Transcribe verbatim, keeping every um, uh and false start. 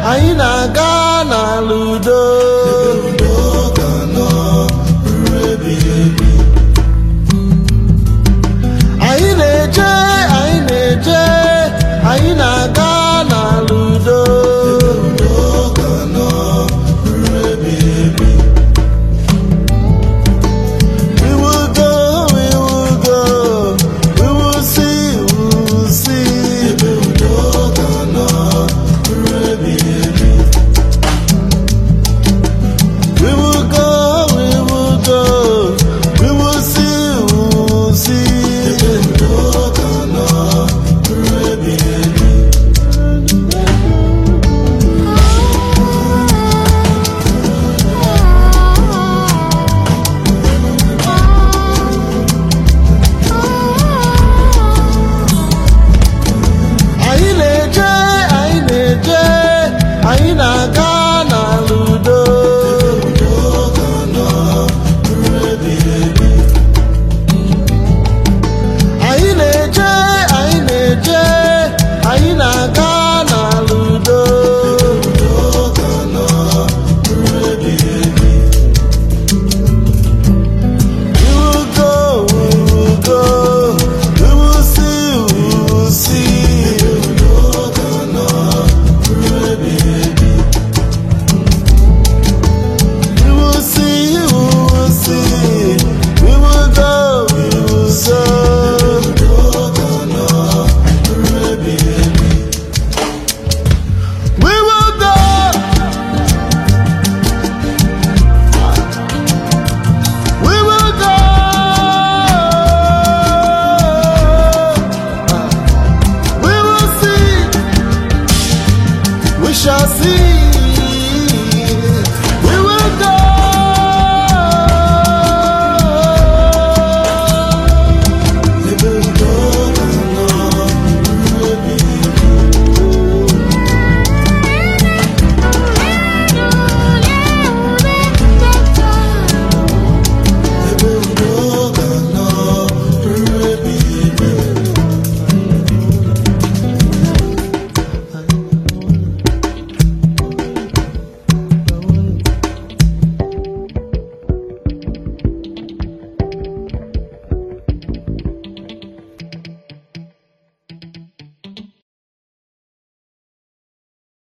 anyị na-aga n'ala udo. Ebe udo ga-anọ ruo ebighị ebi. Anyị na-eje anyị na-eje anyị na-aga n'ala udo. Ebe udo ga-anọ ruo ebighị ebi. We will go, we will go, we will see, we will see. Ebe udo ga-anọ ruo ebighị ebi. We will go, we will go, we will see, we will see. Ebe udo ga-anọ ruo ebighị ebi. Anyị na-eje anyị na-eje anyị na-aga n'ala udo. Udo ga-anọ ruo ebighị ebi. Anyị na-eje anyị na-eje anyị na-aga n'ala udo. Udo ga-anọ ruo ebighị ebi. We will go, we will go, we will see, we will see. Udo ga-anọ ruo ebighị ebi. We will see, we will see, we will go, we will go. Udo ga-anọ ruo ebighị ebi. We will go. We will go. We will see. We shall see.